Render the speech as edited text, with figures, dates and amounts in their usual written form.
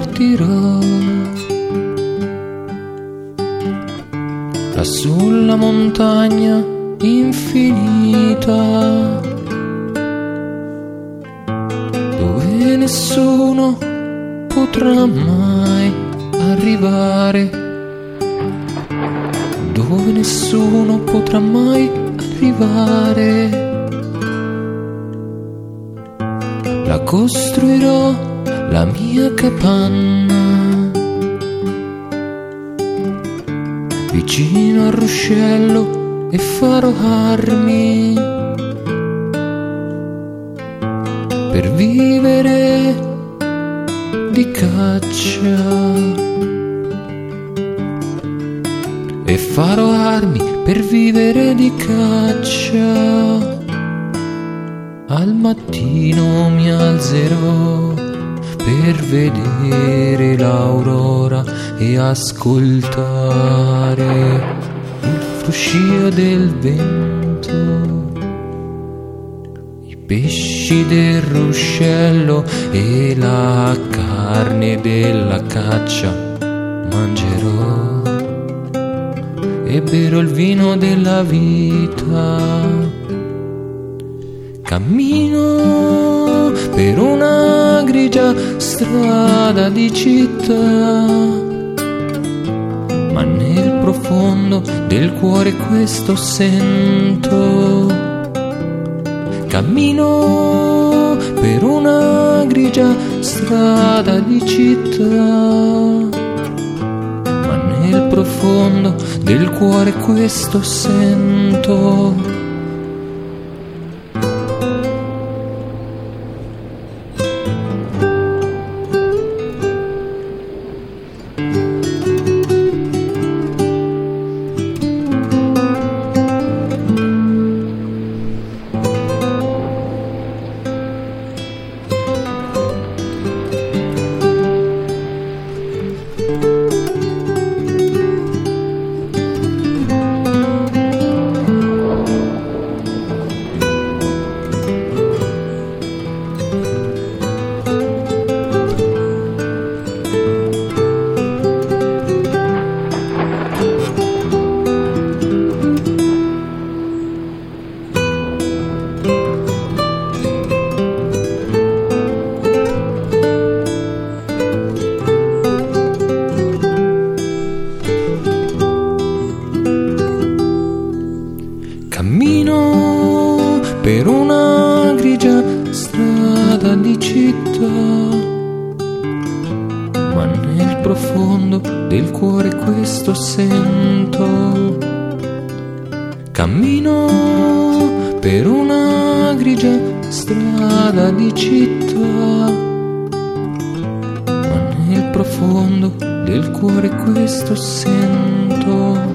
partirò là sulla montagna infinita, dove nessuno potrà mai arrivare, dove nessuno potrà mai arrivare. La costruirò la mia capanna vicino al ruscello e farò armi per vivere di caccia, e farò armi per vivere di caccia. Al mattino mi alzerò per vedere l'aurora e ascoltare il fruscio del vento, i pesci del ruscello e la carne della caccia mangerò, e berò il vino della vita. Cammino per una grigia strada di città, ma nel profondo del cuore questo sento. Cammino per una grigia strada di città, ma nel profondo del cuore questo sento. Cammino per una grigia strada di città, ma nel profondo del cuore questo sento. Cammino per una grigia strada di città, ma nel profondo del cuore questo sento.